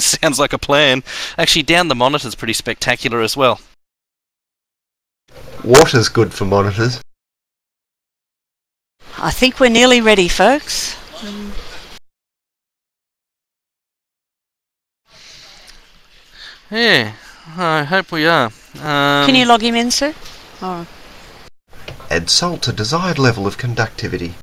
Sounds like a plan. Actually, down the monitor's pretty spectacular as well. Water's good for monitors. I think we're nearly ready, folks. Yeah, I hope we are. Can you log him in, sir? Oh. Add salt to desired level of conductivity.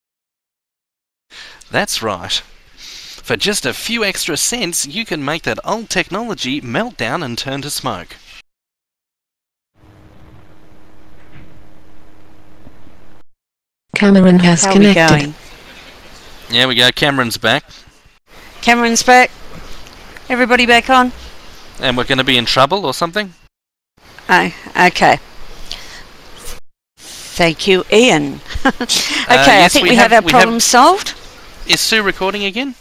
That's right. For just a few extra cents, you can make that old technology melt down and turn to smoke. Cameron has How connected. are we going? There we go, Cameron's back. Cameron's back. Everybody back on? And we're going to be in trouble or something? Oh, okay. Thank you, Ian. Okay, I think we have our problem solved. Is Sue recording again?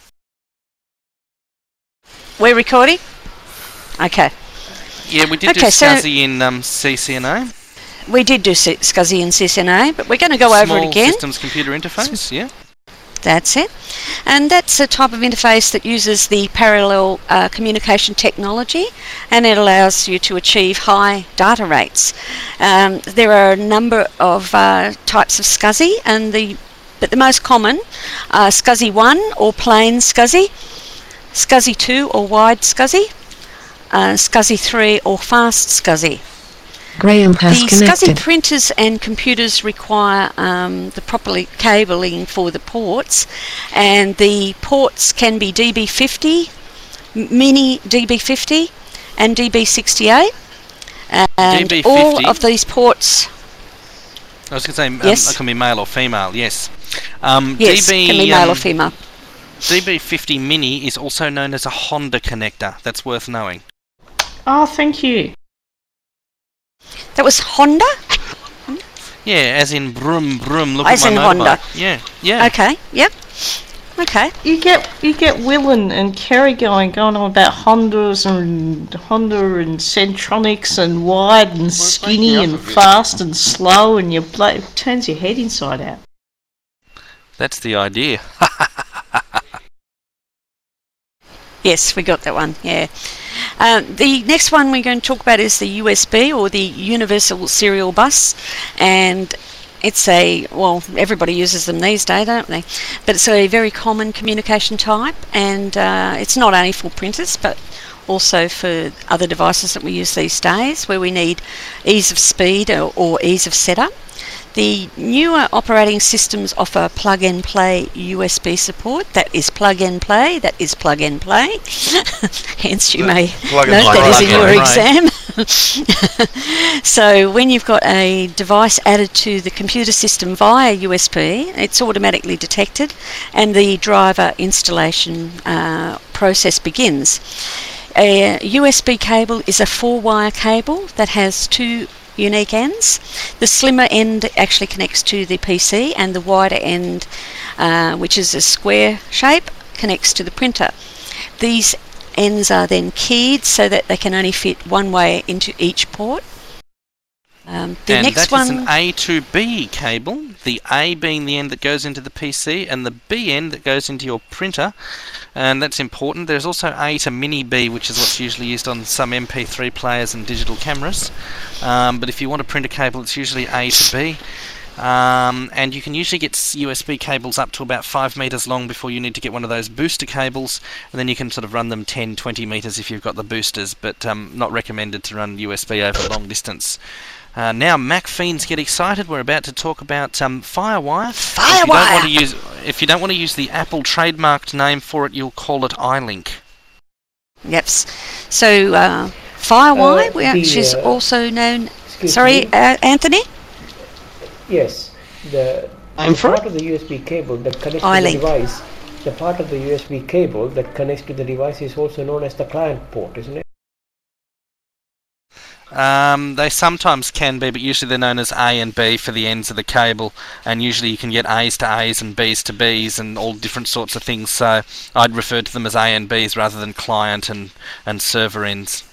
We're recording? Okay. Yeah, we did do SCSI in CCNA. We did do SCSI in CCNA, but we're going to go over it again. Small Systems Computer Interface, yeah. That's it. And that's a type of interface that uses the parallel communication technology, and it allows you to achieve high data rates. There are a number of types of SCSI, but the most common are SCSI 1 or plain SCSI, SCSI 2 or wide SCSI, SCSI 3 or fast SCSI. Graham has the connected. SCSI printers and computers require the proper cabling for the ports, and the ports can be DB50, mini DB50 and DB68, and DB50. all of these ports... I was going to say, yes? It can be male or female, yes. Yes, DB, can be male or female. DB50 Mini is also known as a Honda connector. That's worth knowing. Oh, thank you. That was Honda? Yeah, as in brum brum. Look as at my in motorbike. Honda. Yeah. Okay. Yep. Okay. You get Will and Kerry going on about Hondas and Honda and Centronics and wide and skinny and fast and slow, and it turns your head inside out. That's the idea. Yes, we got that one, yeah. The next one we're going to talk about is the USB, or the Universal Serial Bus, and it's everybody uses them these days, don't they? But it's a very common communication type, and it's not only for printers, but also for other devices that we use these days, where we need ease of speed or ease of setup. The newer operating systems offer plug-and-play USB support. That is plug-and-play. That is plug-and-play. Hence, you may note that is in your exam. So when you've got a device added to the computer system via USB, it's automatically detected, and the driver installation process begins. A USB cable is a 4-wire cable that has 2 unique ends. The slimmer end actually connects to the PC, and the wider end, which is a square shape, connects to the printer. These ends are then keyed so that they can only fit one way into each port. The next one is an A to B cable, the A being the end that goes into the PC and the B end that goes into your printer, and that's important. There's also A to mini B, which is what's usually used on some MP3 players and digital cameras, but if you want a printer cable, it's usually A to B. And you can usually get USB cables up to about 5 meters long before you need to get one of those booster cables, and then you can sort of run them 10-20 meters if you've got the boosters, but not recommended to run USB over long distance. Now Mac fiends get excited. We're about to talk about FireWire. If you don't want to use the Apple trademarked name for it, you'll call it iLink. Yep. So FireWire, which is also known... Sorry, Anthony? Yes. The part of the USB cable that connects to the device. The part of the USB cable that connects to the device is also known as the client port, isn't it? They sometimes can be, but usually they're known as A and B for the ends of the cable, and usually you can get A's to A's and B's to B's and all different sorts of things, so I'd refer to them as A and B's rather than client and server ends.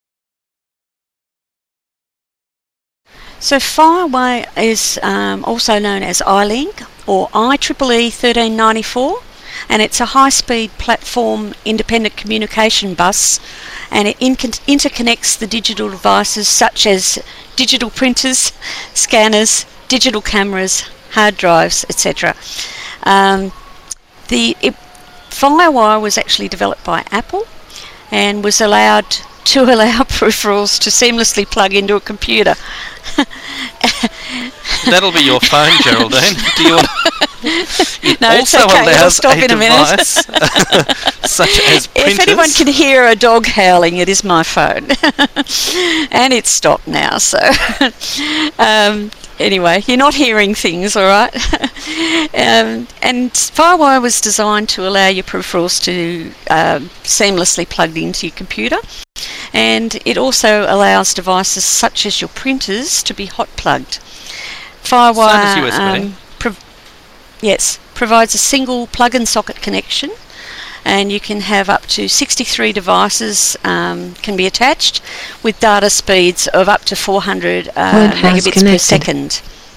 So FireWire is also known as iLink or IEEE 1394. and it's a high-speed platform independent communication bus, and it interconnects the digital devices such as digital printers, scanners, digital cameras, hard drives, etc. FireWire was actually developed by Apple and was allowed to allow peripherals to seamlessly plug into a computer. That'll be your phone, Geraldine. Do you want? It no, also it's okay. allows It'll stop a in a minute. device such as printers. If anyone can hear a dog howling, it is my phone, and it's stopped now. So, anyway, you're not hearing things, all right? And FireWire was designed to allow your peripherals to seamlessly plug into your computer. And it also allows devices such as your printers to be hot plugged. FireWire provides a single plug and socket connection, and you can have up to 63 devices can be attached with data speeds of up to 400 megabits per second.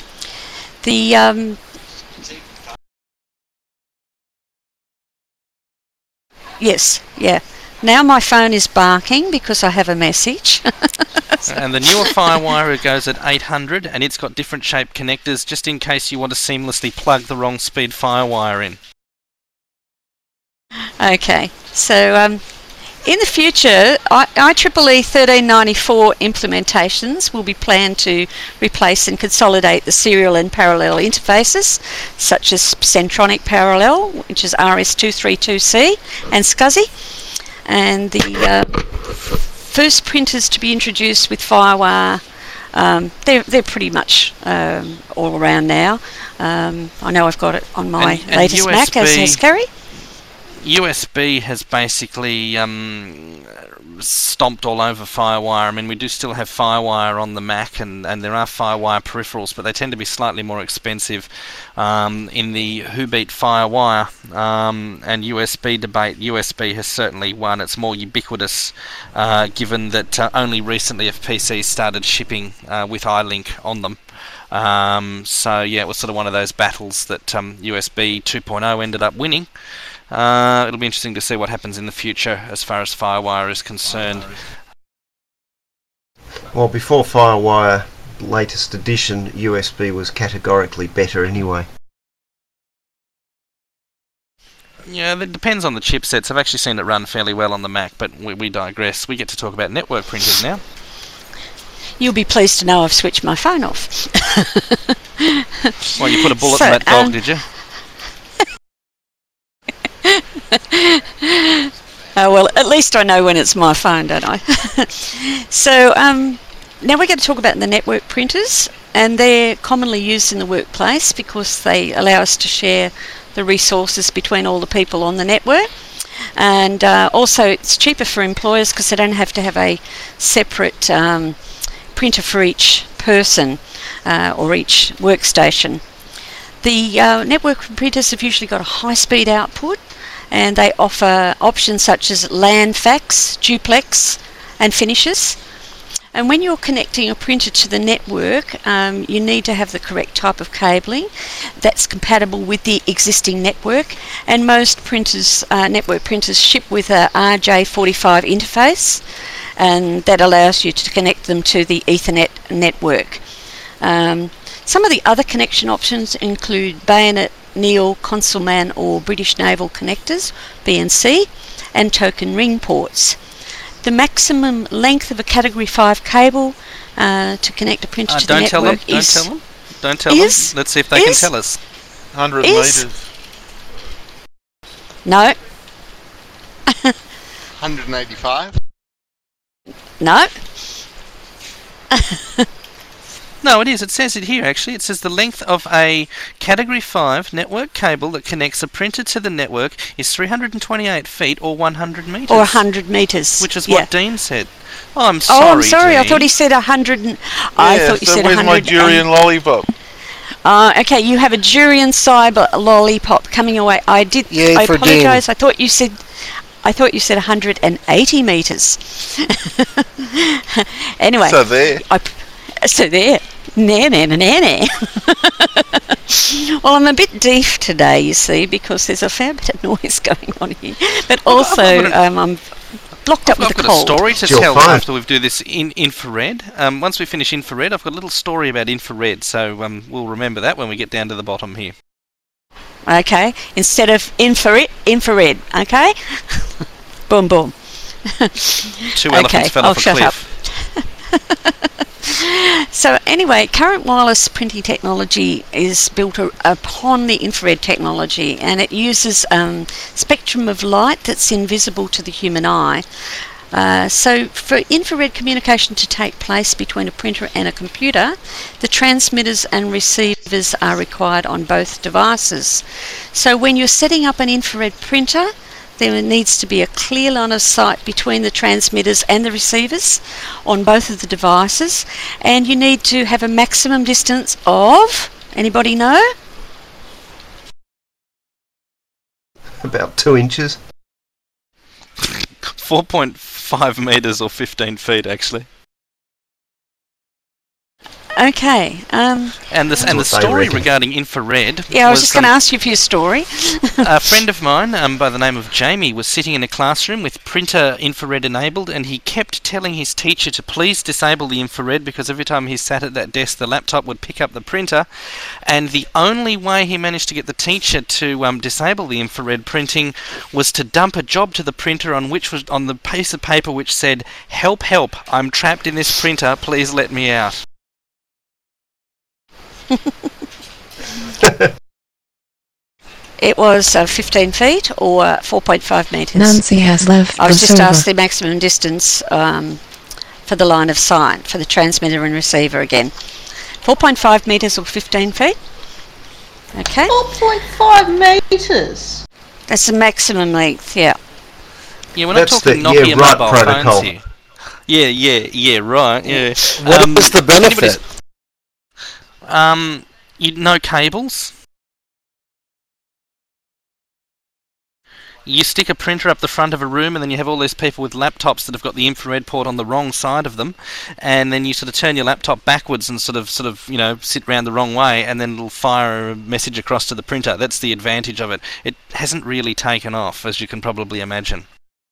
Now my phone is barking because I have a message. And the newer FireWire goes at 800, and it's got different shaped connectors just in case you want to seamlessly plug the wrong speed FireWire in. Okay, so in the future, IEEE 1394 implementations will be planned to replace and consolidate the serial and parallel interfaces, such as Centronic Parallel, which is RS232C, and SCSI. And the first printers to be introduced with FireWire, they're pretty much all around now. I know I've got it on my latest Mac, as has Kerry. USB has basically stomped all over FireWire. I mean, we do still have FireWire on the Mac, and there are FireWire peripherals, but they tend to be slightly more expensive. In the Whobeat FireWire and USB debate, USB has certainly won. It's more ubiquitous, given that only recently have PCs started shipping with iLink on them. So yeah, it was sort of one of those battles that USB 2.0 ended up winning. It'll be interesting to see what happens in the future as far as FireWire is concerned. Well, before FireWire latest edition, USB was categorically better anyway. Yeah, it depends on the chipsets. I've actually seen it run fairly well on the Mac, but we digress. We get to talk about network printers now. You'll be pleased to know I've switched my phone off. Well, you put a bullet in that dog, did you? Well, at least I know when it's my phone, don't I? So now we're going to talk about the network printers, and they're commonly used in the workplace because they allow us to share the resources between all the people on the network. And also it's cheaper for employers because they don't have to have a separate printer for each person or each workstation. The network printers have usually got a high-speed output, and they offer options such as LAN fax, duplex and finishes. And when you're connecting a printer to the network, you need to have the correct type of cabling that's compatible with the existing network, and most printers, network printers, ship with a RJ45 interface, and that allows you to connect them to the Ethernet network. Some of the other connection options include Bayonet, Neil, Consulman or British Naval connectors, BNC, and token ring ports. The maximum length of a Category 5 cable to connect a printer to the network is... Don't tell them. Let's see if they can tell us. 100 metres. No. 185? No. No, it is. It says it here, actually. It says the length of a Category 5 network cable that connects a printer to the network is 328 feet or 100 metres. Or 100 metres. Which is what Dean said. Oh, I'm sorry, I'm sorry. Dean. I thought he said 100. I thought you said 100. Where's my durian lollipop? Okay, you have a durian cyber lollipop coming away. I apologise. I thought you said 180 metres. Anyway. So there. So there. Nah, nah, nah, nah, nah. Well, I'm a bit deaf today, you see, because there's a fair bit of noise going on here. But also, I'm blocked up with a cold. I've got a story to You're tell fine. after we do this infrared. Once we finish infrared, I've got a little story about infrared, so we'll remember that when we get down to the bottom here. Okay, instead of infrared, okay? Boom, boom. Two elephants fell I'll off a shut cliff. So anyway, current wireless printing technology is built upon the infrared technology, and it uses spectrum of light that's invisible to the human eye. So for infrared communication to take place between a printer and a computer, the transmitters and receivers are required on both devices. So when you're setting up an infrared printer, there needs to be a clear line of sight between the transmitters and the receivers on both of the devices, and you need to have a maximum distance of, anybody know? About 2 inches. 4.5 metres or 15 feet, actually. Okay. And the what they story reckon. regarding infrared. Yeah, I was just going to ask you for your story. A friend of mine, by the name of Jamie, was sitting in a classroom with printer infrared enabled, and he kept telling his teacher to please disable the infrared, because every time he sat at that desk, the laptop would pick up the printer. And the only way he managed to get the teacher to disable the infrared printing was to dump a job to the printer on the piece of paper which said, "Help, help! I'm trapped in this printer. Please let me out." It was 15 feet or 4.5 metres. Nancy has left. I was the just server. asked the maximum distance for the line of sight for the transmitter and receiver again. 4.5 metres or 15 feet. Okay. 4.5 metres. That's the maximum length, yeah. Yeah, we're That's not talking the Nokia right mobile protocol. phones here. Yeah, right, yeah. What is the benefit? No cables. You stick a printer up the front of a room, and then you have all these people with laptops that have got the infrared port on the wrong side of them, and then you sort of turn your laptop backwards and sort of sit round the wrong way, and then it'll fire a message across to the printer. That's the advantage of it. It hasn't really taken off, as you can probably imagine.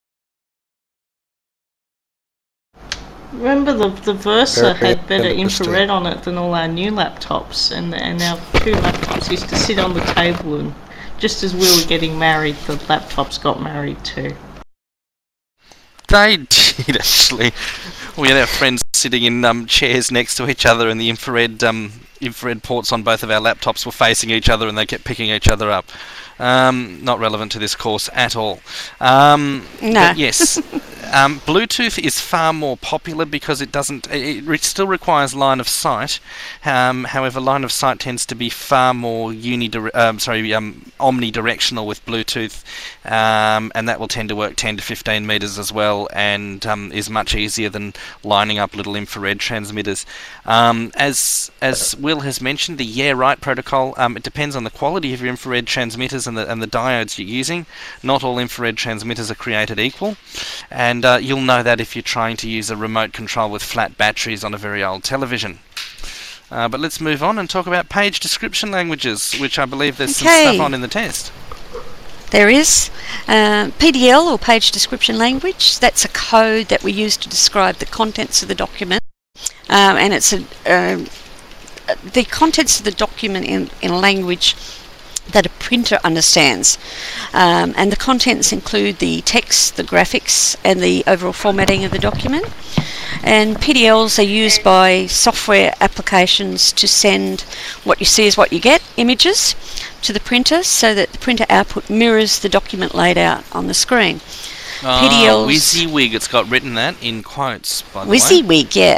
Remember the Versa Very had better interesting. infrared on it than all our new laptops, and our two laptops used to sit on the table, and just as we were getting married, the laptops got married too. They did, actually. We had our friends sitting in chairs next to each other, and the infrared ports on both of our laptops were facing each other, and they kept picking each other up. Not relevant to this course at all. No. But yes. Bluetooth is far more popular because it still requires line of sight. However, line of sight tends to be far more omnidirectional with Bluetooth, and that will tend to work 10 to 15 meters as well, and is much easier than lining up little infrared transmitters. As Will has mentioned, the Yeah Right protocol, it depends on the quality of your infrared transmitters and the diodes you're using. Not all infrared transmitters are created equal, and you'll know that if you're trying to use a remote control with flat batteries on a very old television. But let's move on and talk about page description languages, which I believe there's some stuff on in the test. There is PDL, or page description language. That's a code that we use to describe the contents of the document, and it's the contents of the document in a language that a printer understands, and the contents include the text, the graphics, and the overall formatting of the document. And PDLs are used by software applications to send what you see is what you get images to the printer, so that the printer output mirrors the document laid out on the screen. PDLs. WYSIWYG, it's got written that in quotes, by the way. WYSIWYG, yeah.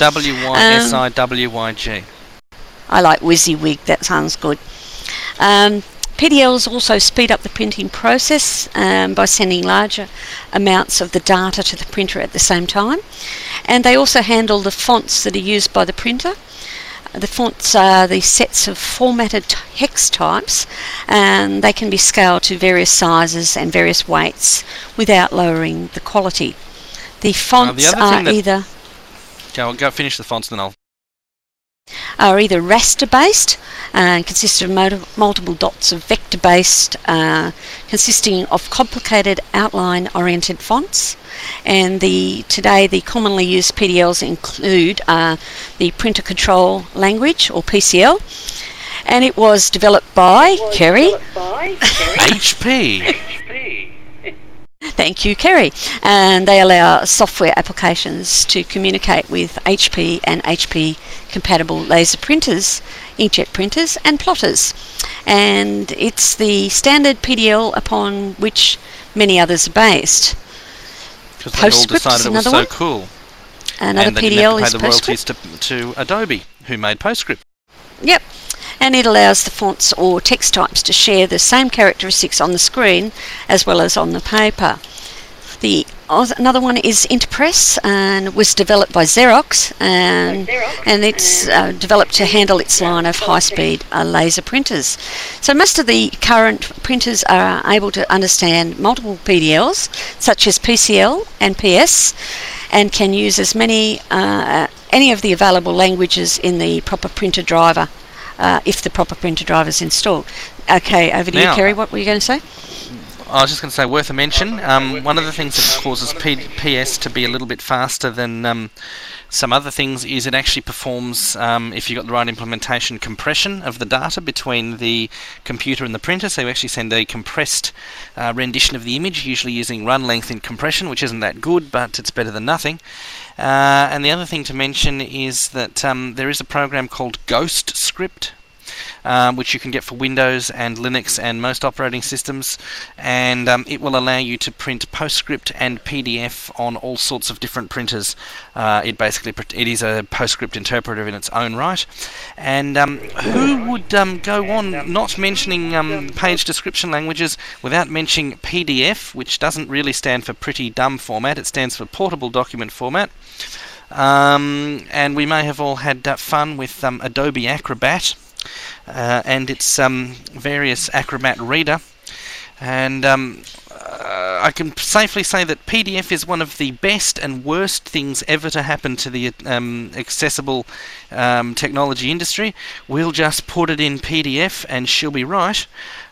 WYSIWYG. I like WYSIWYG, that sounds good. PDLs also speed up the printing process by sending larger amounts of the data to the printer at the same time, and they also handle the fonts that are used by the printer. The fonts are the sets of formatted hex types, and they can be scaled to various sizes and various weights without lowering the quality. The fonts are either... Go finish the fonts, then I'll... are either raster-based, consist of multiple dots of vector-based, consisting of complicated outline-oriented fonts. And today the commonly used PDLs include the Printer Control Language, or PCL, and it was developed by Kerry. HP. Thank you, Kerry. And they allow software applications to communicate with HP and HP compatible laser printers, inkjet printers and plotters. And it's the standard PDL upon which many others are based. Because they all decided it was so cool. Another and they PDL didn't have to is pay the royalties to Adobe, who made PostScript. Yep. And it allows the fonts or text types to share the same characteristics on the screen as well as on the paper. Another one is Interpress, and was developed by Xerox, and it's developed to handle its line of high-speed laser printers. So most of the current printers are able to understand multiple PDLs, such as PCL and PS, and can use as any of the available languages in the proper printer driver, if the proper printer driver is installed. Okay, over to you, Kerry. What were you going to say? I was just going to say, worth a mention, one of the things that causes PS to be a little bit faster than some other things is it actually performs, if you've got the right implementation, compression of the data between the computer and the printer. So you actually send a compressed rendition of the image, usually using run length in compression, which isn't that good, but it's better than nothing. And the other thing to mention is that there is a program called GhostScript, which you can get for Windows and Linux and most operating systems, and it will allow you to print PostScript and PDF on all sorts of different printers. It is a PostScript interpreter in its own right. And who would go on not mentioning page description languages without mentioning PDF, which doesn't really stand for pretty dumb format, it stands for portable document format. And we may have all had fun with Adobe Acrobat and its various Acrobat reader, and I can safely say that PDF is one of the best and worst things ever to happen to the accessible technology industry. We'll just put it in PDF and she'll be right,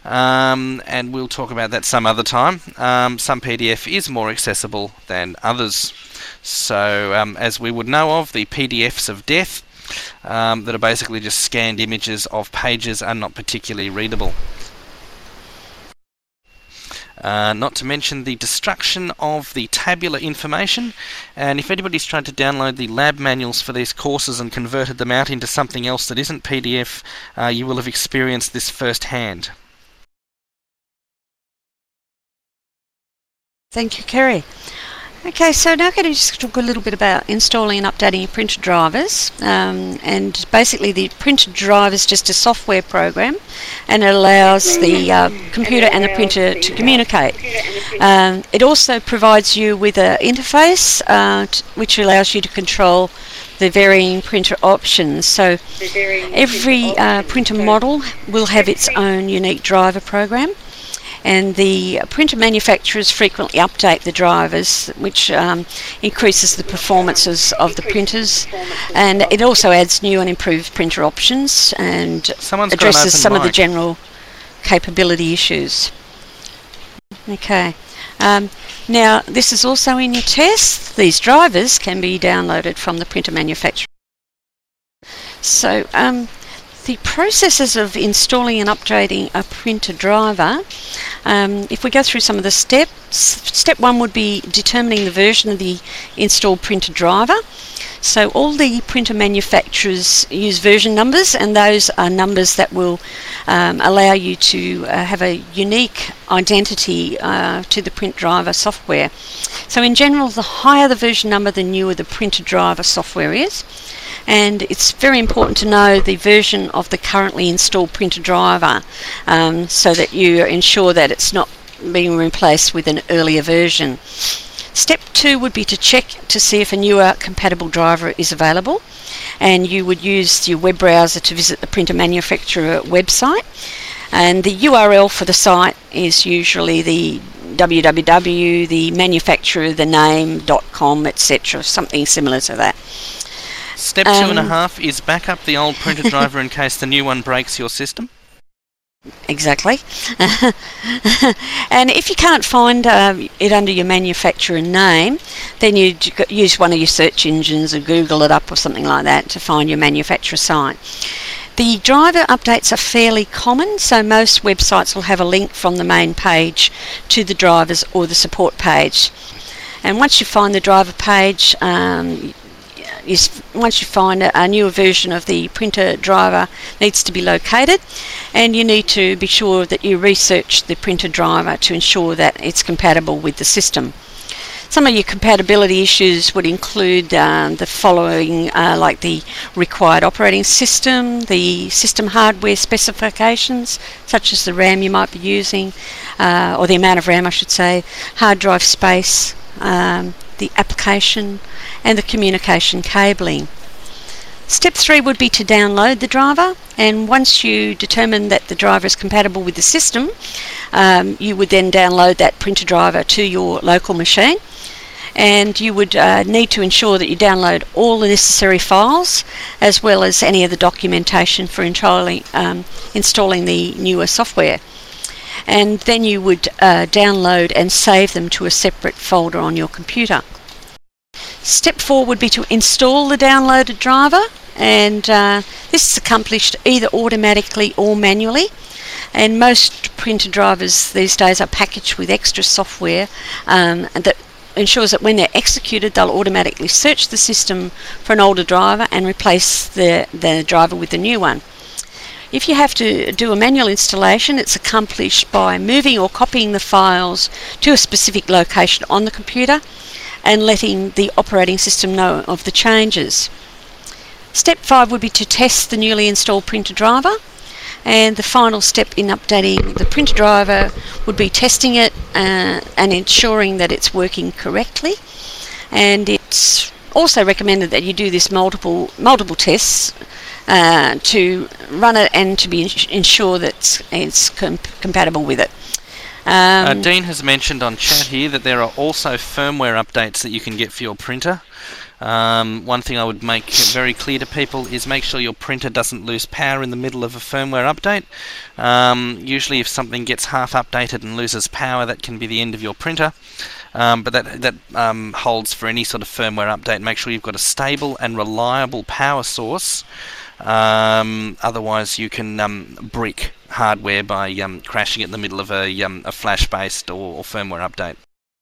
and we'll talk about that some other time. Some PDF is more accessible than others, so as we would know of, the PDFs of death, that are basically just scanned images of pages are not particularly readable. Not to mention the destruction of the tabular information, and if anybody's tried to download the lab manuals for these courses and converted them out into something else that isn't PDF, you will have experienced this firsthand. Thank you, Kerry. Okay, so now I'm going to just talk a little bit about installing and updating your printer drivers. And basically the printer driver is just a software program, and it allows the computer and the printer to communicate. It also provides you with an interface which allows you to control the varying printer options. So every printer model will have its own unique driver program, and the printer manufacturers frequently update the drivers, which increases the performances of the printers, and it also adds new and improved printer options and addresses some of the general capability issues. Okay. Now, this is also in your test. These drivers can be downloaded from the printer manufacturer. So, the processes of installing and updating a printer driver, if we go through some of the steps, step one would be determining the version of the installed printer driver. So all the printer manufacturers use version numbers, and those are numbers that will allow you to have a unique identity to the print driver software. So in general, the higher the version number, the newer the printer driver software is. And it's very important to know the version of the currently installed printer driver, so that you ensure that it's not being replaced with an earlier version. Step two would be to check to see if a newer compatible driver is available, and you would use your web browser to visit the printer manufacturer website, and the URL for the site is usually the www, the manufacturer, the name.com, etc., something similar to that. Step 2.5 is back up the old printer driver in case the new one breaks your system. Exactly. And if you can't find it under your manufacturer name, then you use one of your search engines or Google it up or something like that to find your manufacturer site. The driver updates are fairly common, so most websites will have a link from the main page to the drivers or the support page. And once you find the driver page, once you find a newer version of the printer driver needs to be located, and you need to be sure that you research the printer driver to ensure that it's compatible with the system. Some of your compatibility issues would include the following, like the required operating system, the system hardware specifications, such as the RAM you might be using, or the amount of RAM I should say, hard drive space, the application, and the communication cabling. Step 3 would be to download the driver, and once you determine that the driver is compatible with the system, you would then download that printer driver to your local machine, and you would need to ensure that you download all the necessary files as well as any of the documentation for installing the newer software. And then you would download and save them to a separate folder on your computer. Step 4 would be to install the downloaded driver, and this is accomplished either automatically or manually, and most printer drivers these days are packaged with extra software that ensures that when they're executed they'll automatically search the system for an older driver and replace the driver with the new one. If you have to do a manual installation, it's accomplished by moving or copying the files to a specific location on the computer and letting the operating system know of the changes. Step 5 would be to test the newly installed printer driver, and the final step in updating the printer driver would be testing it and ensuring that it's working correctly. And it's also recommended that you do this multiple tests to run it and to be ensure that it's compatible with it. Dean has mentioned on chat here that there are also firmware updates that you can get for your printer. One thing I would make very clear to people is make sure your printer doesn't lose power in the middle of a firmware update. Usually if something gets half updated and loses power, that can be the end of your printer. But that holds for any sort of firmware update. Make sure you've got a stable and reliable power source. Otherwise you can brick hardware by crashing it in the middle of a flash-based or firmware update.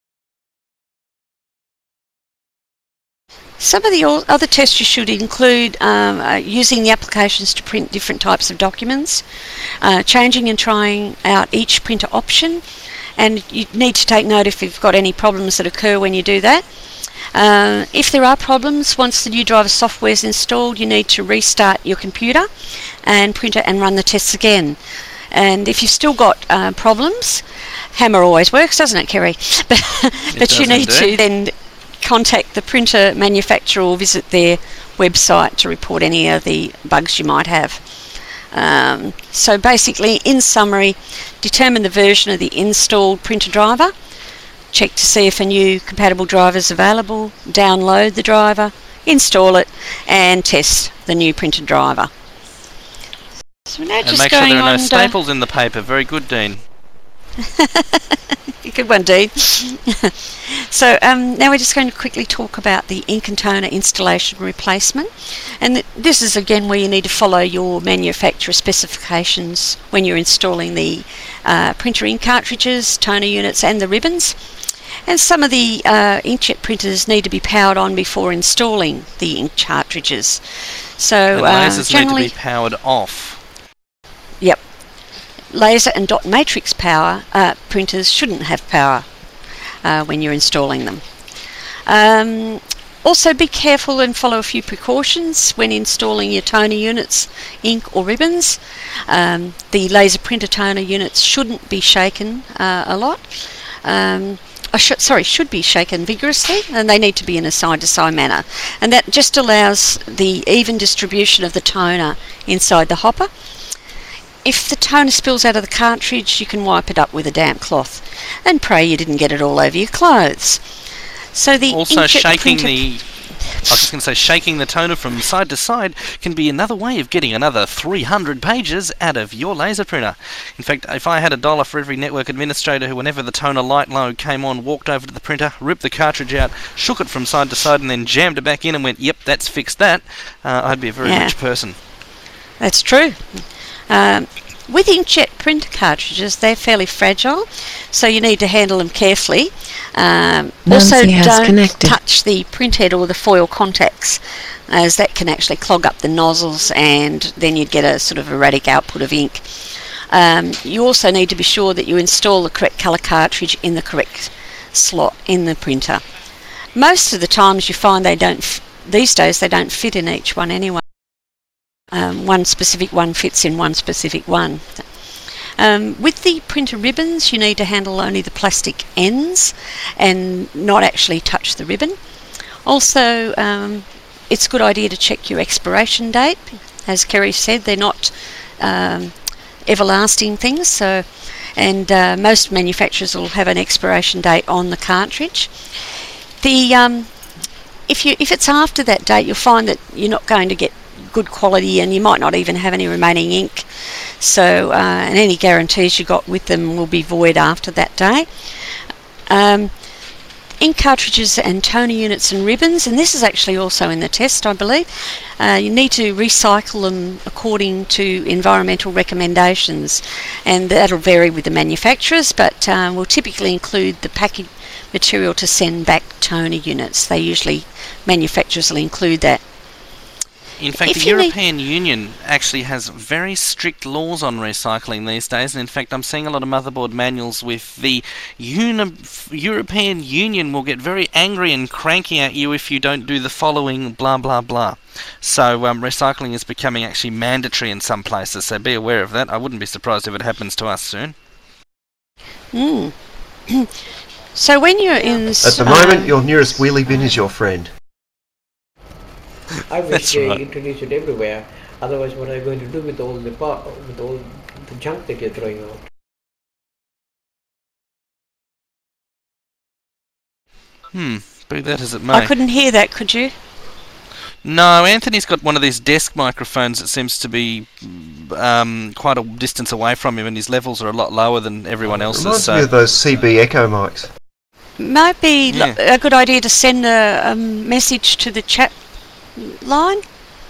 Some of the other tests you should include using the applications to print different types of documents, changing and trying out each printer option, and you need to take note if you've got any problems that occur when you do that. If there are problems, once the new driver software is installed, you need to restart your computer and print it and run the tests again. And if you've still got problems, Hammer always works, doesn't it, Kerry? But you need to then contact the printer manufacturer or visit their website to report any of the bugs you might have. So basically, in summary, determine the version of the installed printer driver, check to see if a new compatible driver is available, download the driver, install it, and test the new printer driver. So now and make sure there are no staples in the paper. Very good, Dean. Good one, Dean. So now we're just going to quickly talk about the ink and toner installation replacement, and this is again where you need to follow your manufacturer specifications when you're installing the printer ink cartridges, toner units and the ribbons. And some of the inkjet printers need to be powered on before installing the ink cartridges. So lasers generally need to be powered off. Yep. Laser and dot matrix power printers shouldn't have power when you're installing them. Also be careful and follow a few precautions when installing your toner units, ink or ribbons. The laser printer toner units shouldn't be shaken a lot. Should be shaken vigorously, and they need to be in a side-to-side manner. And that just allows the even distribution of the toner inside the hopper. If the toner spills out of the cartridge, you can wipe it up with a damp cloth and pray you didn't get it all over your clothes. So the also shaking I was just going to say, shaking the toner from side to side can be another way of getting another 300 pages out of your laser printer. In fact, if I had $1 for every network administrator who, whenever the toner light load came on, walked over to the printer, ripped the cartridge out, shook it from side to side, and then jammed it back in and went, yep, that's fixed that, I'd be a very rich person. That's true. With inkjet printer cartridges, they're fairly fragile, so you need to handle them carefully. Also, don't touch the printhead or the foil contacts, as that can actually clog up the nozzles, and then you'd get a sort of erratic output of ink. You also need to be sure that you install the correct colour cartridge in the correct slot in the printer. Most of the times you find these days they don't fit in each one anyway. One specific one fits in one specific one. With the printer ribbons, you need to handle only the plastic ends and not actually touch the ribbon. Also, it's a good idea to check your expiration date. As Kerry said, they're not everlasting things, and most manufacturers will have an expiration date on the cartridge. If it's after that date, you'll find that you're not going to get good quality, and you might not even have any remaining ink, so and any guarantees you got with them will be void after that day. Ink cartridges and toner units and ribbons, and this is actually also in the test, I believe, you need to recycle them according to environmental recommendations, and that'll vary with the manufacturers, but will typically include the packaging material to send back toner units. Manufacturers will include that. In fact, the European Union actually has very strict laws on recycling these days, and in fact I'm seeing a lot of motherboard manuals with the European Union will get very angry and cranky at you if you don't do the following blah blah blah. So recycling is becoming actually mandatory in some places, so be aware of that. I wouldn't be surprised if it happens to us soon. So when you're in... At the moment, your nearest wheelie bin is your friend. I wish they introduce it everywhere. Otherwise, what are you going to do with all the junk that you're throwing out? Be that as it may. I couldn't hear that, could you? No, Anthony's got one of these desk microphones that seems to be quite a distance away from him, and his levels are a lot lower than everyone else's. Reminds me of those CB Echo mics. Might be a good idea to send a message to the chat line,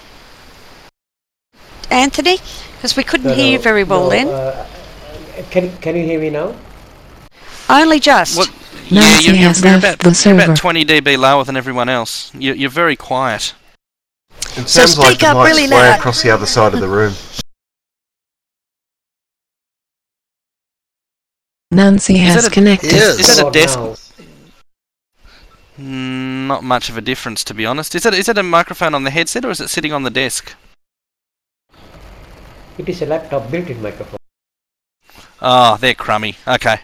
Anthony, because we couldn't hear you very well then. Can you hear me now? Only just. What? Yeah, you're about 20 dB lower than everyone else. You're very quiet. It sounds like the mic's way across the other side of the room. Nancy has connected. Is that a desk? Not much of a difference, to be honest. Is that a microphone on the headset, or is it sitting on the desk? It is a laptop built-in microphone. Oh, they're crummy. Okay.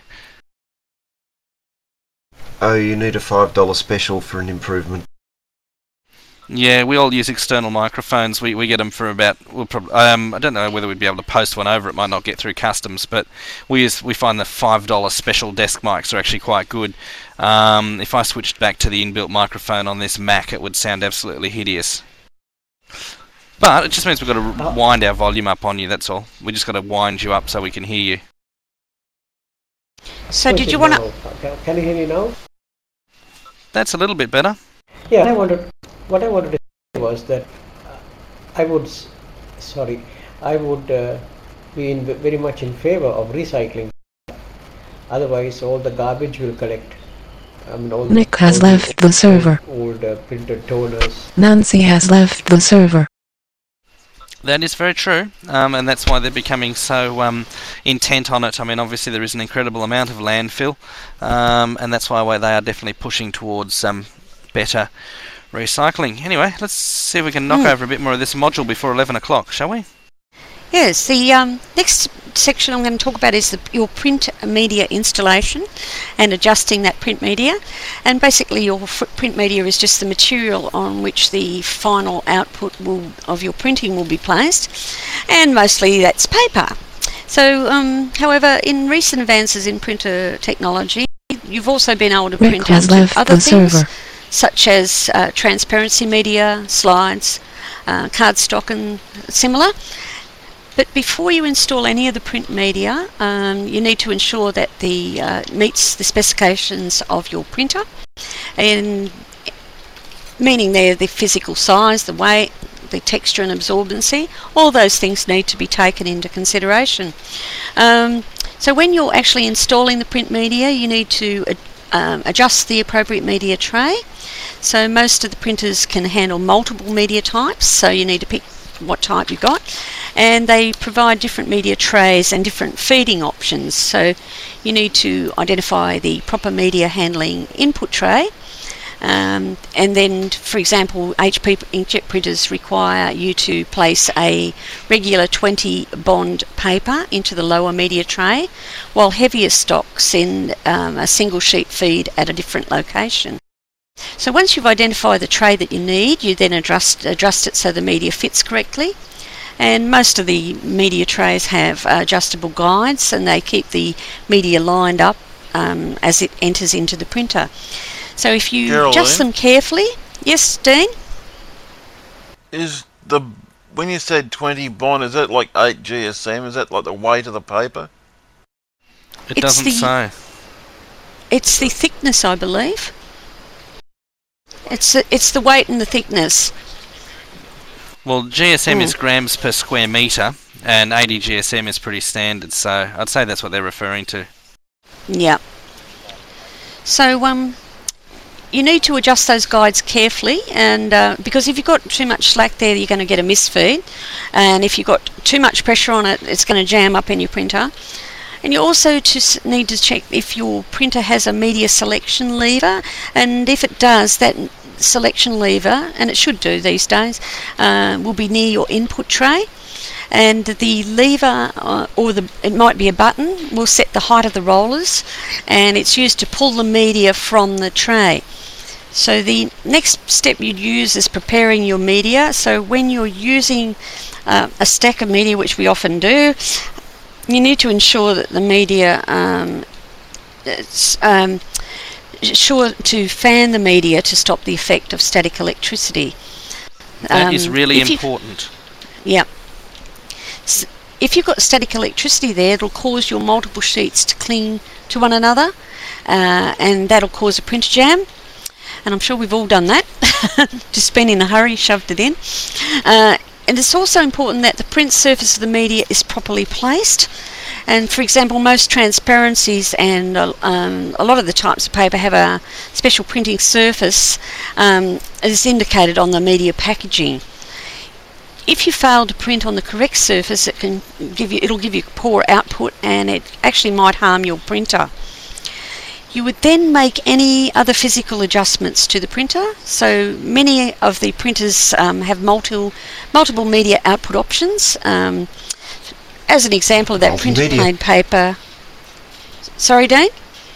Oh, you need a $5 special for an improvement. Yeah, we all use external microphones. We get them for about... I don't know whether we'd be able to post one over. It might not get through customs, but we find the $5 special desk mics are actually quite good. If I switched back to the inbuilt microphone on this Mac, it would sound absolutely hideous. But it just means we've got to wind our volume up on you, that's all. We just got to wind you up so we can hear you. So did you want to... Can you hear me now? That's a little bit better. Yeah, what I wanted to say was that I would be very much in favor of recycling. Otherwise, all the garbage will collect. Nick has left the server. Old printed toners. Nancy has left the server. That is very true, and that's why they're becoming so intent on it. I mean, obviously there is an incredible amount of landfill, and that's why they are definitely pushing towards better recycling. Anyway, let's see if we can knock over a bit more of this module before 11 o'clock, shall we? Yes, the next section I'm going to talk about is your print media installation and adjusting that print media. And basically your print media is just the material on which the final output of your printing will be placed, and mostly that's paper. So, however, in recent advances in printer technology, you've also been able to print other things. such as transparency media, slides, cardstock and similar. But before you install any of the print media, you need to ensure that the meets the specifications of your printer, and meaning they're the physical size, the weight, the texture and absorbency. All those things need to be taken into consideration. So when you're actually installing the print media, you need to adjust the appropriate media tray. So most of the printers can handle multiple media types, so you need to pick what type you've got, and they provide different media trays and different feeding options. So you need to identify the proper media handling input tray, and then, for example, HP inkjet printers require you to place a regular 20 bond paper into the lower media tray, while heavier stock send a single sheet feed at a different location. So once you've identified the tray that you need, you then adjust it so the media fits correctly. And most of the media trays have adjustable guides, and they keep the media lined up as it enters into the printer. So if you adjust them carefully... Yes, Dean? When you said 20 bond, is that like 8 GSM? Is that like the weight of the paper? It doesn't say. It's the thickness, I believe. It's the weight and the thickness. Well, GSM is grams per square metre, and 80 GSM is pretty standard, so I'd say that's what they're referring to. Yeah. So you need to adjust those guides carefully, and because if you've got too much slack there, you're going to get a misfeed, and if you've got too much pressure on it, it's going to jam up in your printer. And you also need to check if your printer has a media selection lever, and if it does, that selection lever, and it should do these days, will be near your input tray, and the lever, it might be a button, will set the height of the rollers, and it's used to pull the media from the tray. So the next step you'd use is preparing your media. So when you're using a stack of media, which we often do, you need to ensure that the media, sure to fan the media to stop the effect of static electricity. That is really important. Yeah. So if you've got static electricity there, it'll cause your multiple sheets to cling to one another, and that'll cause a printer jam. And I'm sure we've all done that. Just been in a hurry, shoved it in. And it's also important that the print surface of the media is properly placed. And for example, most transparencies and a lot of the types of paper have a special printing surface as indicated on the media packaging. If you fail to print on the correct surface, it'll give you poor output, and it actually might harm your printer. You would then make any other physical adjustments to the printer. So many of the printers have multiple media output options. As an example of that, printed plain paper. Sorry, Dane?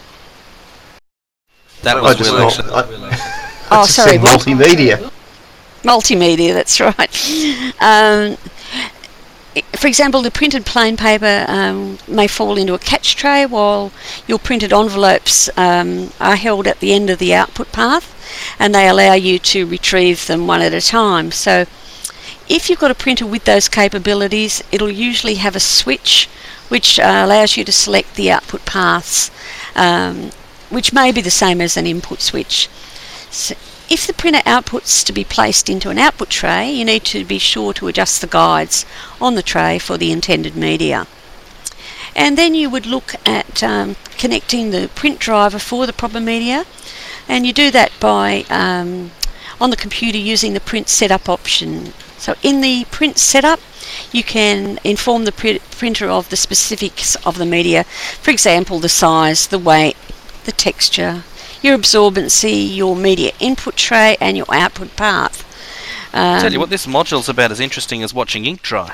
That was sorry. Multimedia. Multimedia, that's right. For example, the printed plain paper may fall into a catch tray, while your printed envelopes are held at the end of the output path, and they allow you to retrieve them one at a time. So if you've got a printer with those capabilities, it'll usually have a switch which allows you to select the output paths, which may be the same as an input switch. So if the printer outputs to be placed into an output tray, you need to be sure to adjust the guides on the tray for the intended media. And then you would look at connecting the print driver for the proper media, and you do that by on the computer using the print setup option. So in the print setup, you can inform the printer of the specifics of the media, for example, the size, the weight, the texture, your absorbency, your media input tray, and your output path. Tell you what, this module's about as interesting as watching ink dry.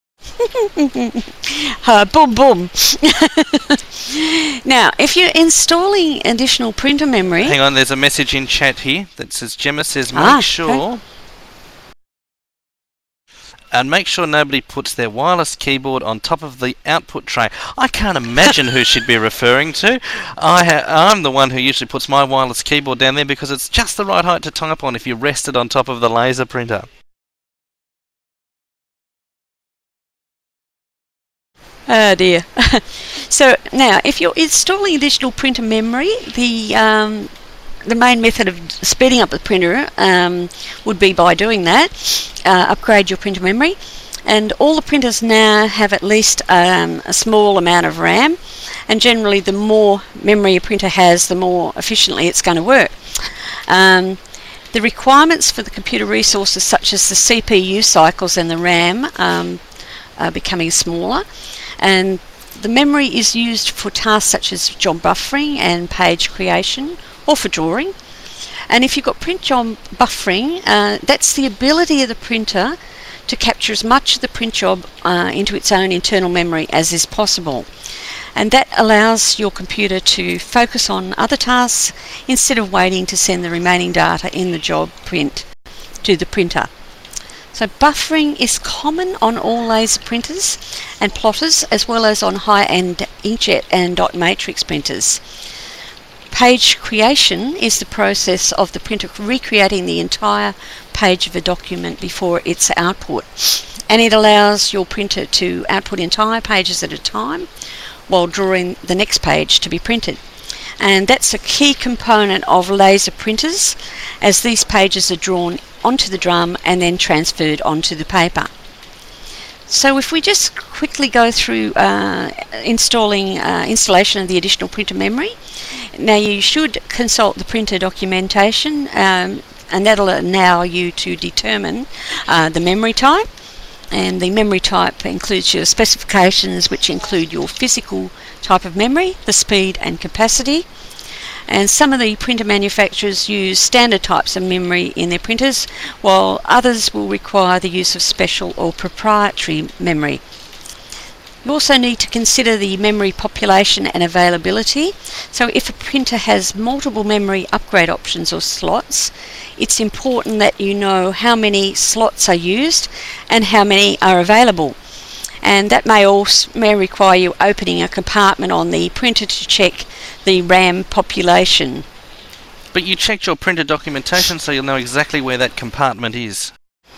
Boom, boom. Now, if you're installing additional printer memory... Hang on, there's a message in chat here that says, Gemma says, make sure... And make sure nobody puts their wireless keyboard on top of the output tray. I can't imagine who she'd be referring to. I'm the one who usually puts my wireless keyboard down there because it's just the right height to type on if you rest it on top of the laser printer. Oh dear. So now, if you're installing additional printer memory, the main method of speeding up the printer would be by doing that. Upgrade your printer memory, and all the printers now have at least a small amount of RAM, and generally the more memory a printer has, the more efficiently it's going to work. The requirements for the computer resources such as the CPU cycles and the RAM are becoming smaller, and the memory is used for tasks such as job buffering and page creation, or for drawing. And if you've got print job buffering, that's the ability of the printer to capture as much of the print job into its own internal memory as is possible. And that allows your computer to focus on other tasks instead of waiting to send the remaining data in the job print to the printer. So buffering is common on all laser printers and plotters, as well as on high-end inkjet and dot matrix printers. Page creation is the process of the printer recreating the entire page of a document before its output, and it allows your printer to output entire pages at a time while drawing the next page to be printed. And that's a key component of laser printers, as these pages are drawn onto the drum and then transferred onto the paper. So if we just quickly go through installation of the additional printer memory. Now you should consult the printer documentation, and that'll allow you to determine the memory type. And the memory type includes your specifications, which include your physical type of memory, the speed and capacity. And some of the printer manufacturers use standard types of memory in their printers, while others will require the use of special or proprietary memory. You also need to consider the memory population and availability. So if a printer has multiple memory upgrade options or slots, it's important that you know how many slots are used and how many are available. And that may require you opening a compartment on the printer to check the RAM population. But you checked your printer documentation, so you'll know exactly where that compartment is.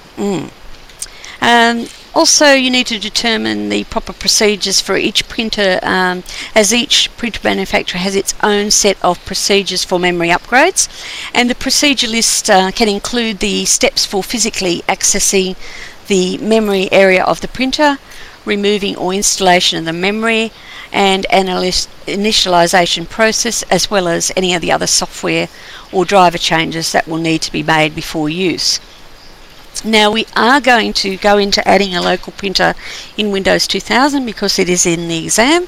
Also, you need to determine the proper procedures for each printer, as each printer manufacturer has its own set of procedures for memory upgrades, and the procedure list can include the steps for physically accessing the memory area of the printer, removing or installation of the memory, and an initialization process, as well as any of the other software or driver changes that will need to be made before use. Now we are going to go into adding a local printer in Windows 2000 because it is in the exam,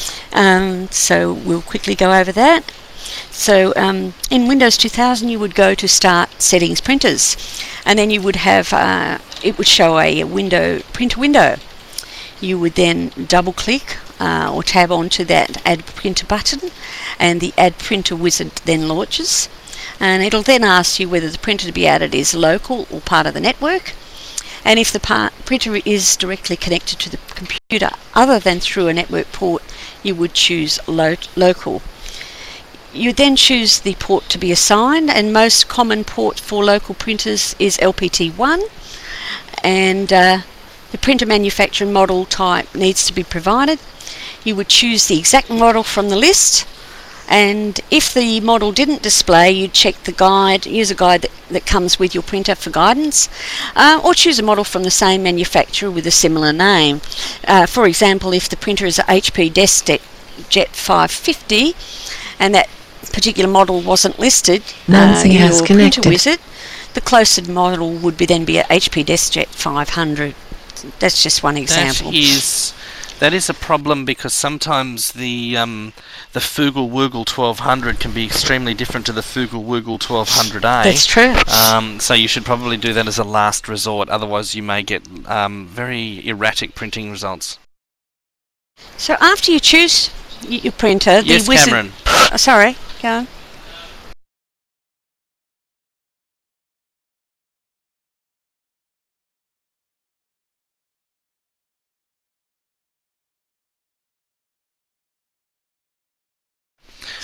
so we'll quickly go over that. So in Windows 2000 you would go to Start Settings Printers, and then you would have it would show a printer window. You would then double click or tab onto that Add Printer button, and the Add Printer wizard then launches, and it'll then ask you whether the printer to be added is local or part of the network, and if the printer is directly connected to the computer other than through a network port, you would choose local. You then choose the port to be assigned, and most common port for local printers is LPT1, and the printer manufacturer model type needs to be provided. You would choose the exact model from the list, and if the model didn't display, you'd check the guide, use a guide that comes with your printer for guidance, or choose a model from the same manufacturer with a similar name. For example, if the printer is a HP DeskJet 550 and that particular model wasn't listed in your printer wizard, the closest model would then be a HP DeskJet 500. That's just one example. That is a problem because sometimes the Fugel Woogle 1200 can be extremely different to the Fugel Woogle 1200A. That's true. So you should probably do that as a last resort, otherwise you may get very erratic printing results. So after you choose your printer, yes, the wizard... Cameron. Sorry, go on.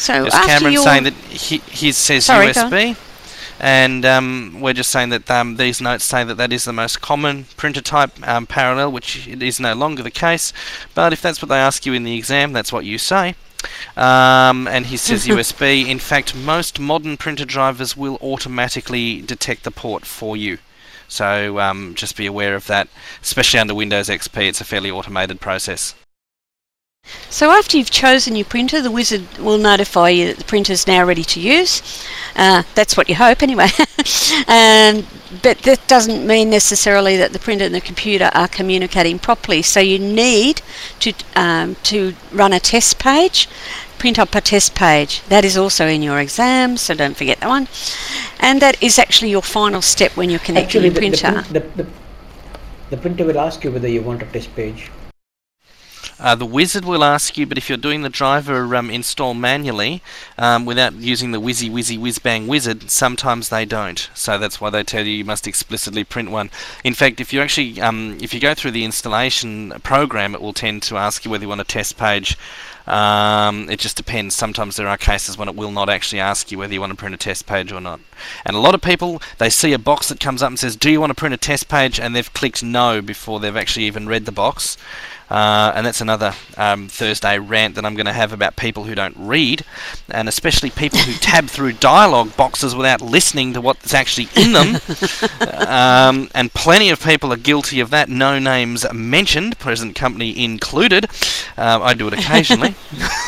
So Just after Cameron your... saying that he says Sorry, go on. USB. And we're just saying that these notes say that is the most common printer type, parallel, which is no longer the case. But if that's what they ask you in the exam, that's what you say. And he says USB. In fact, most modern printer drivers will automatically detect the port for you. So just be aware of that. Especially under Windows XP, it's a fairly automated process. So after you've chosen your printer, the wizard will notify you that the printer is now ready to use. That's what you hope anyway. But that doesn't mean necessarily that the printer and the computer are communicating properly. So you need to run a test page, print up a test page. That is also in your exam, so don't forget that one. And that is actually your final step when you're connecting your printer. The printer will ask you whether you want a test page. The wizard will ask you, but if you're doing the driver install manually, without using the whiz bang wizard, sometimes they don't. So that's why they tell you must explicitly print one. In fact, if you actually, if you go through the installation program, it will tend to ask you whether you want a test page. It just depends. Sometimes there are cases when it will not actually ask you whether you want to print a test page or not. And a lot of people, they see a box that comes up and says, do you want to print a test page? And they've clicked no before they've actually even read the box. And that's another Thursday rant that I'm going to have about people who don't read, and especially people who tab through dialogue boxes without listening to what's actually in them. And plenty of people are guilty of that, no names mentioned, present company included. I do it occasionally.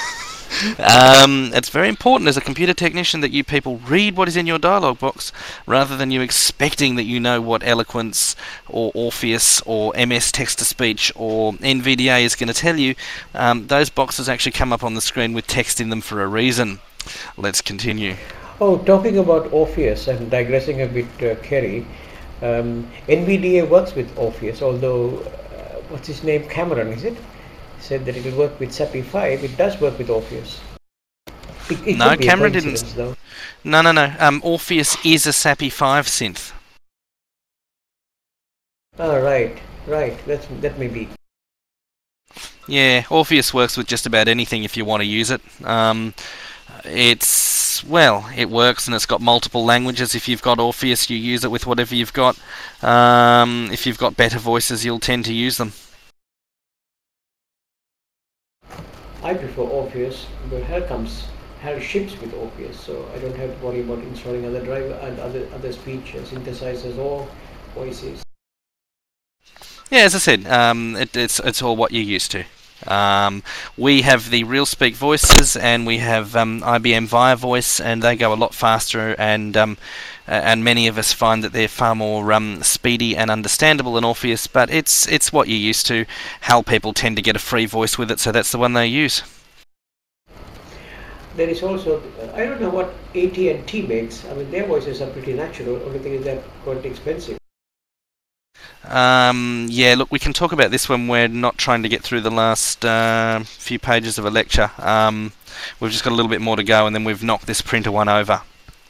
It's very important as a computer technician that you people read what is in your dialogue box rather than you expecting that you know what Eloquence or Orpheus or MS Text-to-Speech or NVDA is going to tell you. Those boxes actually come up on the screen with text in them for a reason. Let's continue. Oh, talking about Orpheus and digressing a bit, Kerry, NVDA works with Orpheus, although, what's his name, Cameron, is it? Said that it will work with SAPI 5. It does work with Orpheus. No, Cameron didn't. Though. No. Orpheus is a SAPI 5 synth. Oh, right. That may be. Yeah, Orpheus works with just about anything if you want to use it. It works and it's got multiple languages. If you've got Orpheus, you use it with whatever you've got. If you've got better voices, you'll tend to use them. I prefer Orpheus, but HAL ships with Orpheus, so I don't have to worry about installing other driver and other speech synthesizers or voices. Yeah, as I said, it's all what you're used to. We have the RealSpeak voices, and we have IBM Via Voice, and they go a lot faster, and many of us find that they're far more speedy and understandable than Orpheus. But it's what you're used to. HAL people tend to get a free voice with it, so that's the one they use. There is also, I don't know what AT&T makes. I mean, their voices are pretty natural. Only thing is they're quite expensive. Yeah, look, we can talk about this when we're not trying to get through the last few pages of a lecture. We've just got a little bit more to go, and then we've knocked this printer one over.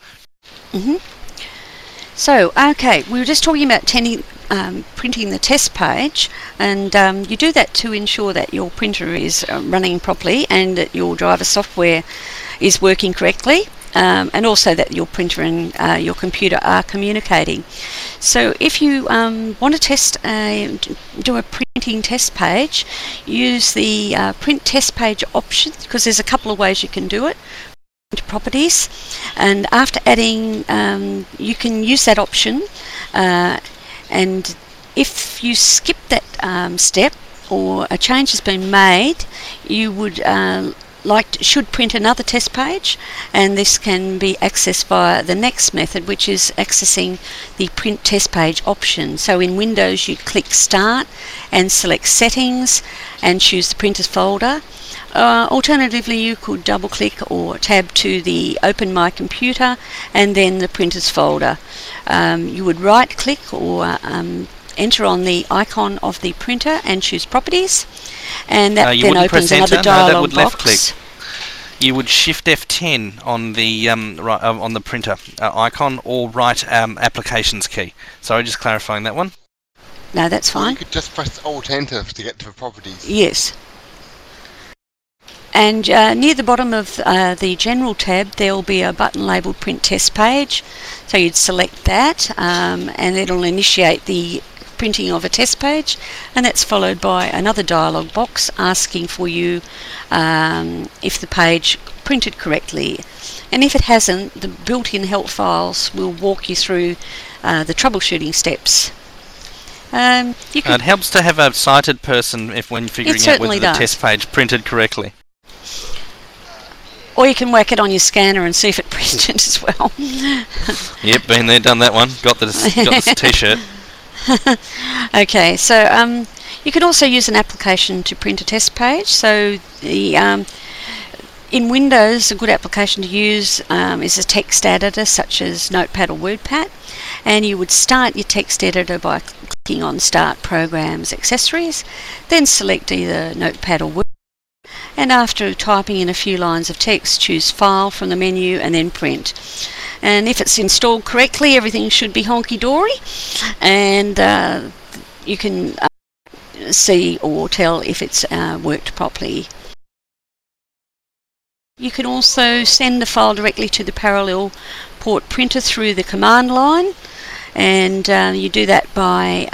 So, okay, we were just talking about printing the test page, and you do that to ensure that your printer is running properly and that your driver software is working correctly. And also that your printer and your computer are communicating. So if you want to do a printing test page, use the print test page option, because there's a couple of ways you can do it. Properties, and after adding, you can use that option, and if you skip that step or a change has been made, you would should print another test page, and this can be accessed via the next method, which is accessing the print test page option. So in Windows you'd click Start and select Settings and choose the printers folder. Alternatively, you could double click or tab to the Open My Computer and then the printers folder. You would right click or enter on the icon of the printer and choose Properties, and that then opens another dialog box. Left click. You would Shift F10 on the on the printer icon, or right Applications key. Sorry, just clarifying that one. No, that's fine. You could just press Alt Enter to get to the Properties. Yes. And near the bottom of the General tab, there will be a button labelled Print Test Page. So you'd select that, and it'll initiate the printing of a test page, and that's followed by another dialog box asking for you if the page printed correctly. And if it hasn't, the built-in help files will walk you through the troubleshooting steps. It helps to have a sighted person when figuring out whether the test page printed correctly. Or you can whack it on your scanner and see if it printed as well. Yep, been there, done that one. Got this t-shirt. Okay, so you can also use an application to print a test page. So the in Windows, a good application to use is a text editor such as Notepad or WordPad, and you would start your text editor by clicking on Start Programs Accessories, then select either Notepad or WordPad, and after typing in a few lines of text, choose File from the menu and then Print. And if it's installed correctly, everything should be honky-dory, and you can see or tell if it's worked properly. You can also send the file directly to the parallel port printer through the command line, and you do that by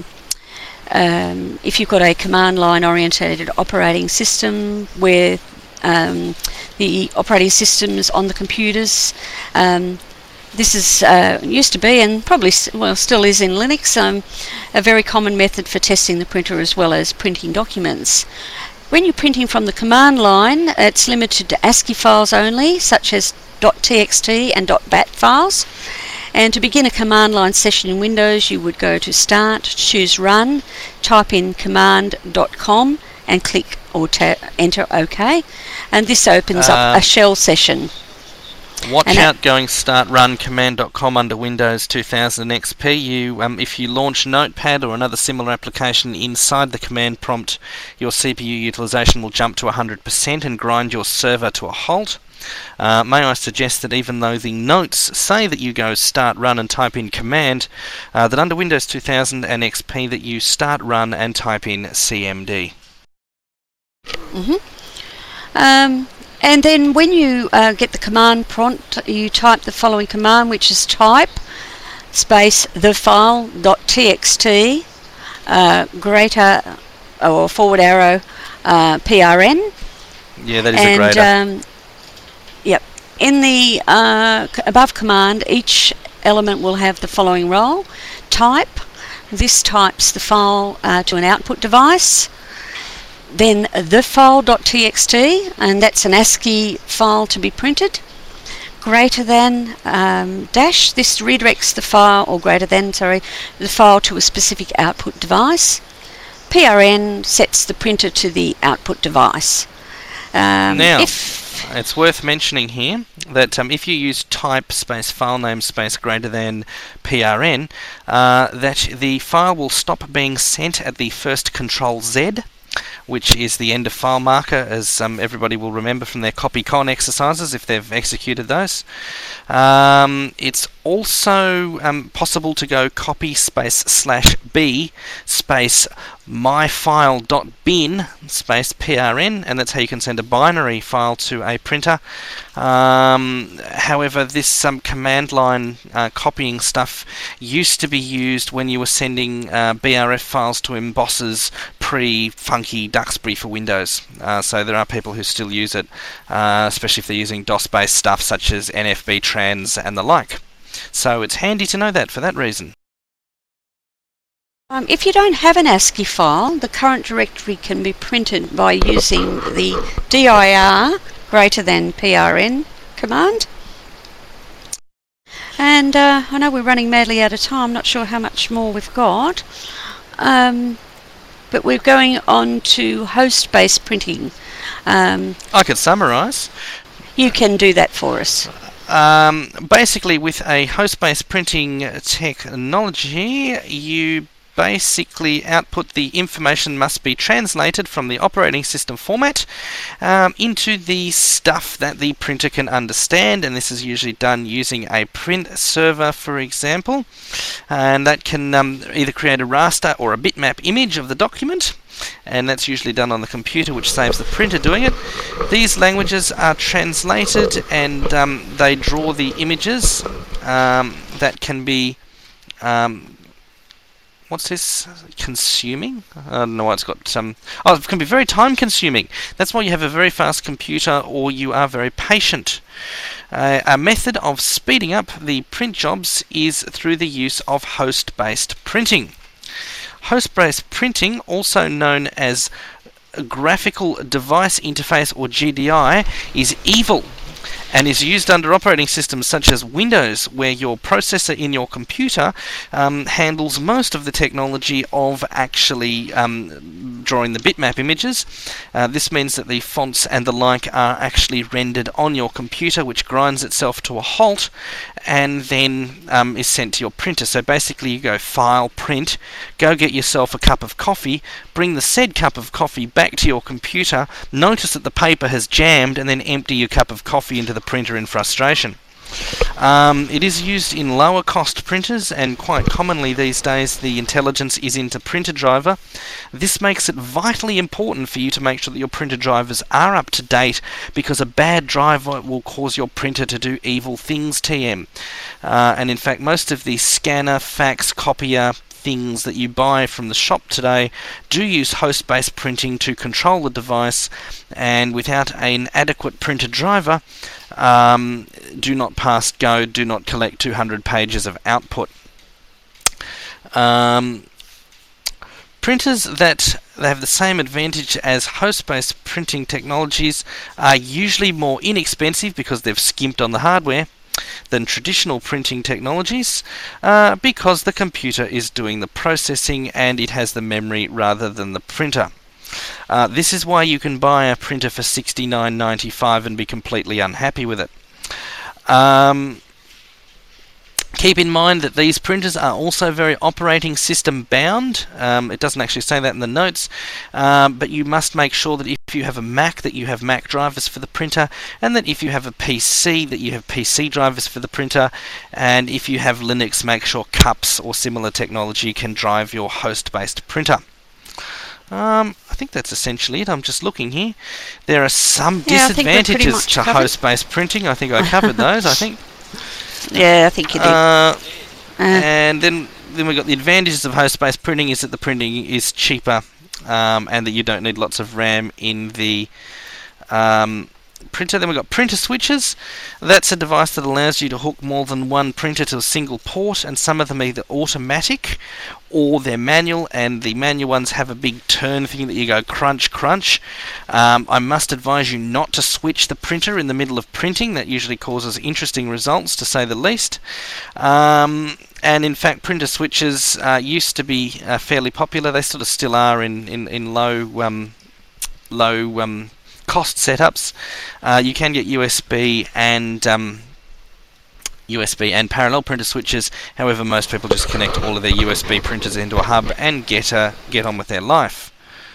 if you've got a command line orientated operating system where the operating systems on the computers. This is used to be, and probably still is in Linux, a very common method for testing the printer as well as printing documents. When you're printing from the command line, it's limited to ASCII files only, such as .txt and .bat files. And to begin a command line session in Windows, you would go to Start, choose Run, type in command.com and click or enter OK, and this opens up a shell session. Watch out going Start Run command.com under Windows 2000 XP. If you launch Notepad or another similar application inside the command prompt, your CPU utilization will jump to 100% and grind your server to a halt. May I suggest that even though the notes say that you go Start Run and type in command, that under Windows 2000 and XP that you Start Run and type in CMD. And then when you get the command prompt, you type the following command, which is type space the file.txt greater or forward arrow PRN. Yeah, that is a greater. Yep. In the above command, each element will have the following role. Type. This types the file to an output device. Then the file.txt, and that's an ASCII file to be printed. Greater than dash, this redirects the file, or greater than, sorry, the file to a specific output device. PRN sets the printer to the output device. Now, it's worth mentioning here that if you use type space file name space greater than PRN, that the file will stop being sent at the first Control Z, which is the end of file marker, as everybody will remember from their copy-con exercises if they've executed those. It's also possible to go copy space /b space myfile.bin space PRN, and that's how you can send a binary file to a printer. However, this command line copying stuff used to be used when you were sending BRF files to embossers pre-funky Duxbury for Windows. So there are people who still use it, especially if they're using DOS-based stuff such as NFB Trans and the like. So it's handy to know that for that reason. If you don't have an ASCII file, the current directory can be printed by using the dir greater than PRN command. And I know we're running madly out of time, not sure how much more we've got. But we're going on to host-based printing. I could summarise. You can do that for us. Basically, with a host-based printing technology, you basically output, the information must be translated from the operating system format into the stuff that the printer can understand, and this is usually done using a print server, for example, and that can either create a raster or a bitmap image of the document, and that's usually done on the computer, which saves the printer doing it. These languages are translated, and they draw the images that can be what's this? Consuming? I don't know why it's got some... Oh, it can be very time consuming. That's why you have a very fast computer, or you are very patient. A method of speeding up the print jobs is through the use of host-based printing. Host-based printing, also known as Graphical Device Interface or GDI, is evil and is used under operating systems such as Windows, where your processor in your computer handles most of the technology of actually drawing the bitmap images. This means that the fonts and the like are actually rendered on your computer, which grinds itself to a halt and then is sent to your printer. So basically you go File, Print, go get yourself a cup of coffee, bring the said cup of coffee back to your computer, notice that the paper has jammed, and then empty your cup of coffee into the printer in frustration. It is used in lower cost printers, and quite commonly these days the intelligence is into printer driver. This makes it vitally important for you to make sure that your printer drivers are up to date, because a bad driver will cause your printer to do evil things, TM. And in fact most of the scanner, fax, copier things that you buy from the shop today do use host-based printing to control the device, and without an adequate printer driver, do not pass go, do not collect 200 pages of output. Printers that have the same advantage as host-based printing technologies are usually more inexpensive because they've skimped on the hardware than traditional printing technologies, because the computer is doing the processing and it has the memory rather than the printer. This is why you can buy a printer for $69.95 and be completely unhappy with it. Keep in mind that these printers are also very operating system bound. It doesn't actually say that in the notes, but you must make sure that if you have a Mac, that you have Mac drivers for the printer, and that if you have a PC, that you have PC drivers for the printer, and if you have Linux, make sure CUPS or similar technology can drive your host-based printer. I think that's essentially it. I'm just looking here. There are some disadvantages to host-based printing. I think I covered those, I think. Yeah, I think you did. And then we've got the advantages of host-based printing is that the printing is cheaper, and that you don't need lots of RAM in the printer. Then we've got printer switches. That's a device that allows you to hook more than one printer to a single port, and some of them are either automatic or they're manual, and the manual ones have a big turn thing that you go crunch crunch. I must advise you not to switch the printer in the middle of printing. That usually causes interesting results, to say the least. And in fact printer switches used to be fairly popular. They sort of still are in low cost setups. You can get USB and parallel printer switches. However, most people just connect all of their USB printers into a hub and get on with their life.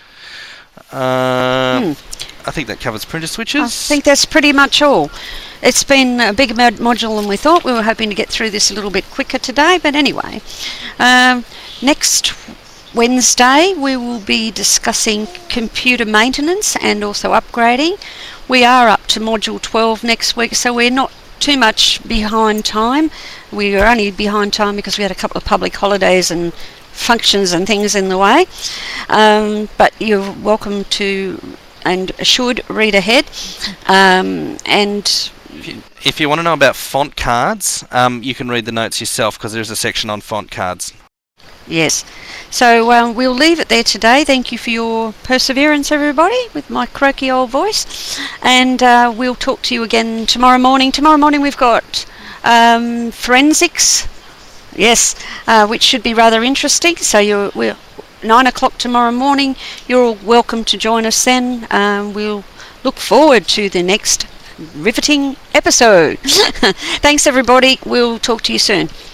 I think that covers printer switches. I think that's pretty much all. It's been a bigger module than we thought. We were hoping to get through this a little bit quicker today, but anyway. Next Wednesday we will be discussing computer maintenance and also upgrading. We are up to module 12 next week, so we're not too much behind time. We are only behind time because we had a couple of public holidays and functions and things in the way, but you're welcome to and should read ahead. And if you want to know about font cards, you can read the notes yourself, because there's a section on font cards. Yes. So we'll leave it there today. Thank you for your perseverance, everybody, with my croaky old voice. And we'll talk to you again tomorrow morning. Tomorrow morning we've got forensics, yes, which should be rather interesting. So we're 9 o'clock tomorrow morning. You're all welcome to join us then. We'll look forward to the next riveting episode. Thanks, everybody. We'll talk to you soon.